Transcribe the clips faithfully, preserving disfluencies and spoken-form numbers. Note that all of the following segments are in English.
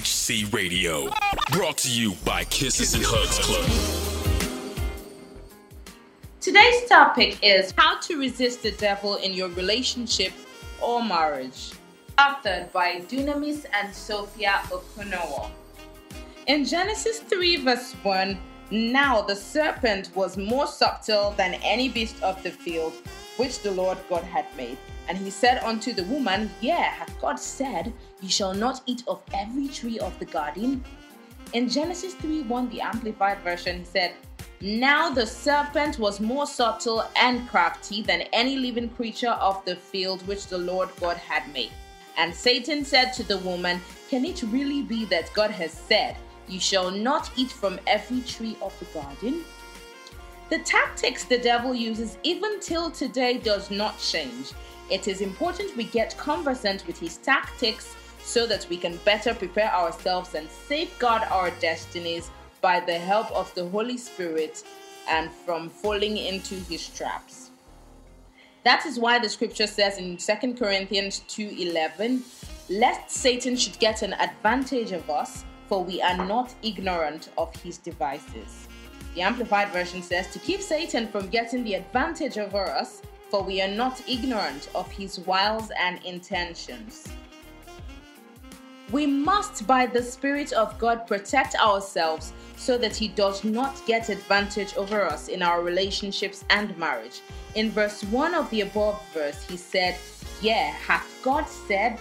H C Radio. Brought to you by Kisses and Hugs Club. Today's topic is how to resist the devil in your relationship or marriage. Authored by Dunamis and Sophia Okunowo. In Genesis three verse one, now the serpent was more subtle than any beast of the field which the Lord God had made. And he said unto the woman, Yea, hath God said, Ye shall not eat of every tree of the garden? In Genesis three one, the Amplified Version, he said, Now the serpent was more subtle and crafty than any living creature of the field which the Lord God had made. And Satan said to the woman, Can it really be that God has said, You shall not eat from every tree of the garden? The tactics the devil uses even till today does not change. It is important we get conversant with his tactics so that we can better prepare ourselves and safeguard our destinies by the help of the Holy Spirit and from falling into his traps. That is why the scripture says in Second Corinthians two eleven, Lest Satan should get an advantage of us, for we are not ignorant of his devices. The Amplified Version says, To keep Satan from getting the advantage over us, for we are not ignorant of his wiles and intentions. We must, by the Spirit of God, protect ourselves so that he does not get advantage over us in our relationships and marriage. In verse one of the above verse, he said, Yea, hath God said?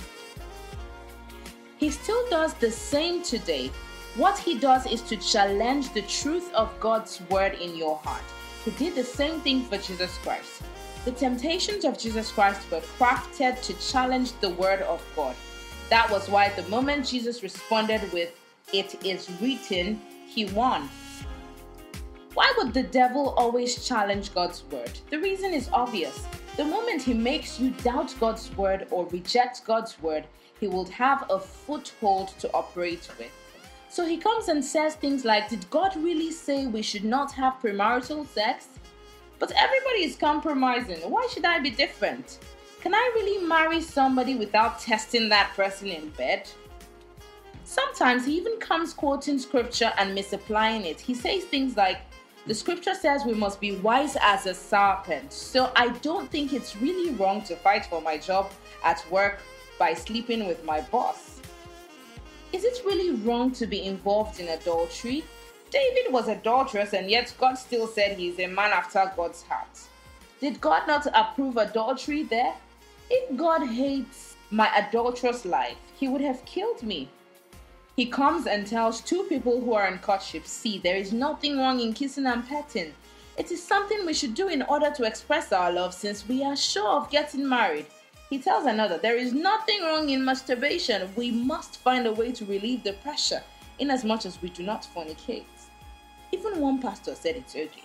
He still does the same today. What he does is to challenge the truth of God's word in your heart. He did the same thing for Jesus Christ. The temptations of Jesus Christ were crafted to challenge the word of God. That was why the moment Jesus responded with, It is written, he won. Why would the devil always challenge God's word? The reason is obvious. The moment he makes you doubt God's word or reject God's word, he will have a foothold to operate with. So he comes and says things like, Did God really say we should not have premarital sex? But everybody is compromising. Why should I be different? Can I really marry somebody without testing that person in bed? Sometimes he even comes quoting scripture and misapplying it. He says things like, the scripture says we must be wise as a serpent. So I don't think it's really wrong to fight for my job at work by sleeping with my boss. Is it really wrong to be involved in adultery? David was adulterous and yet God still said he is a man after God's heart. Did God not approve adultery there? If God hates my adulterous life, he would have killed me. He comes and tells two people who are in courtship, See, there is nothing wrong in kissing and petting. It is something we should do in order to express our love since we are sure of getting married. He tells another, There is nothing wrong in masturbation. We must find a way to relieve the pressure, inasmuch as we do not fornicate. Even one pastor said it's okay.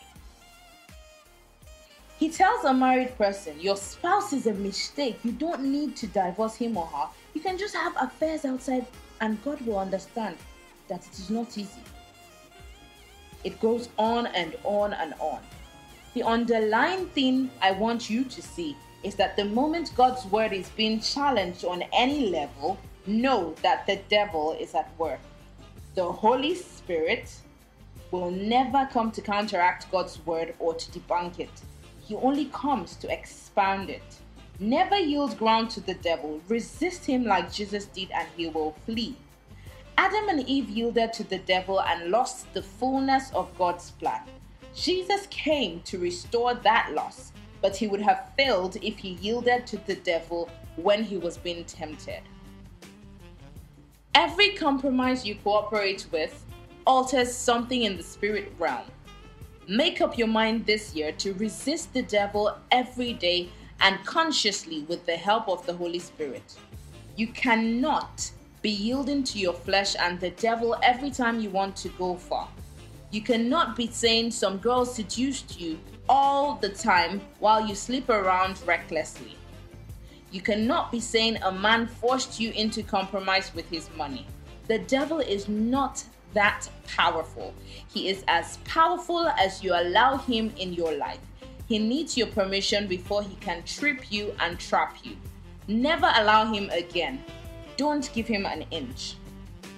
He tells a married person, Your spouse is a mistake. You don't need to divorce him or her. You can just have affairs outside and God will understand that it is not easy. It goes on and on and on. The underlying thing I want you to see is that the moment God's word is being challenged on any level, know that the devil is at work. The Holy Spirit will never come to counteract God's word or to debunk it. He only comes to expand it. Never yield ground to the devil. Resist him like Jesus did and he will flee. Adam and Eve yielded to the devil and lost the fullness of God's plan. Jesus came to restore that loss, but he would have failed if he yielded to the devil when he was being tempted. Every compromise you cooperate with alters something in the spirit realm. Make up your mind this year to resist the devil every day and consciously with the help of the Holy Spirit. You cannot be yielding to your flesh and the devil every time you want to go far. You cannot be saying some girl seduced you all the time while you sleep around recklessly. You cannot be saying a man forced you into compromise with his money. The devil is not that powerful. He is as powerful as you allow him in your life. He needs your permission before he can trip you and trap you. Never allow him again. Don't give him an inch.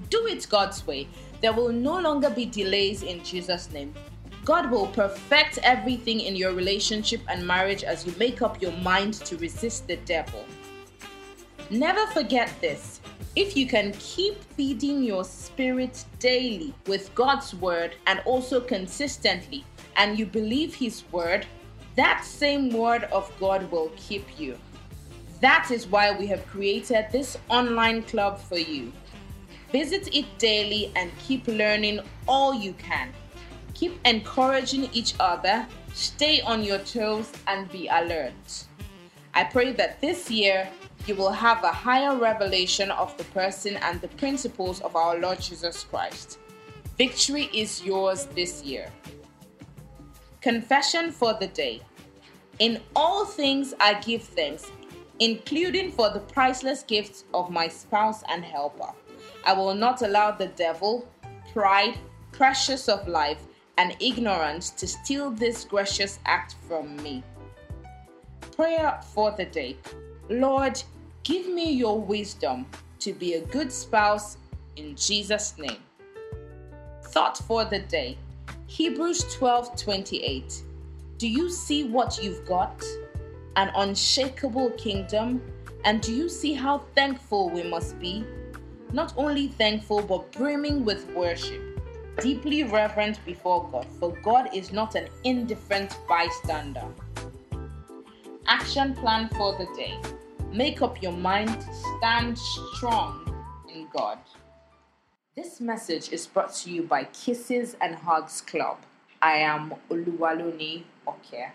Do it God's way. There will no longer be delays in Jesus' name. God will perfect everything in your relationship and marriage as you make up your mind to resist the devil. Never forget this. If you can keep feeding your spirit daily with God's word and also consistently, and you believe his word, that same word of God will keep you. That is why we have created this online club for you. Visit it daily and keep learning all you can. Keep encouraging each other, stay on your toes, and be alert. I pray that this year you will have a higher revelation of the person and the principles of our Lord Jesus Christ. Victory is yours this year. Confession for the day. In all things I give thanks, including for the priceless gifts of my spouse and helper. I will not allow the devil, pride, pressures of life, and ignorance to steal this gracious act from me. Prayer for the day. Lord, give me your wisdom to be a good spouse in Jesus' name. Thought for the day. Hebrews twelve twenty-eight. Do you see what you've got? An unshakable kingdom. And do you see how thankful we must be? Not only thankful, but brimming with worship. Deeply reverent before God, for God is not an indifferent bystander. Action plan for the day. Make up your mind to stand strong in God. This message is brought to you by Kisses and Hugs Club. I am Oluwaloni Oke.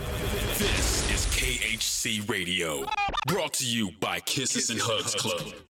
This is K H C Radio, brought to you by Kisses and Hugs Club.